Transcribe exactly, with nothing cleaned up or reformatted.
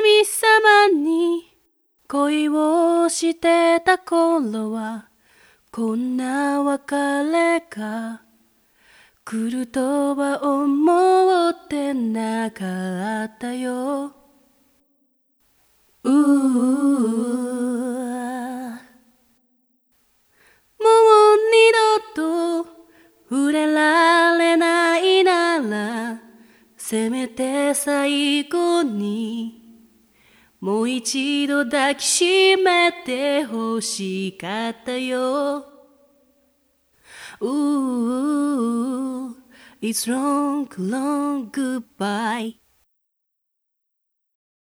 神様に恋をしてた頃はこんな別れが来るとは思ってなかったよ。うーもう二度と触れられないならせめて最後にもう一度抱きしめて欲しかったよ。Ooh, it's long, long goodbye.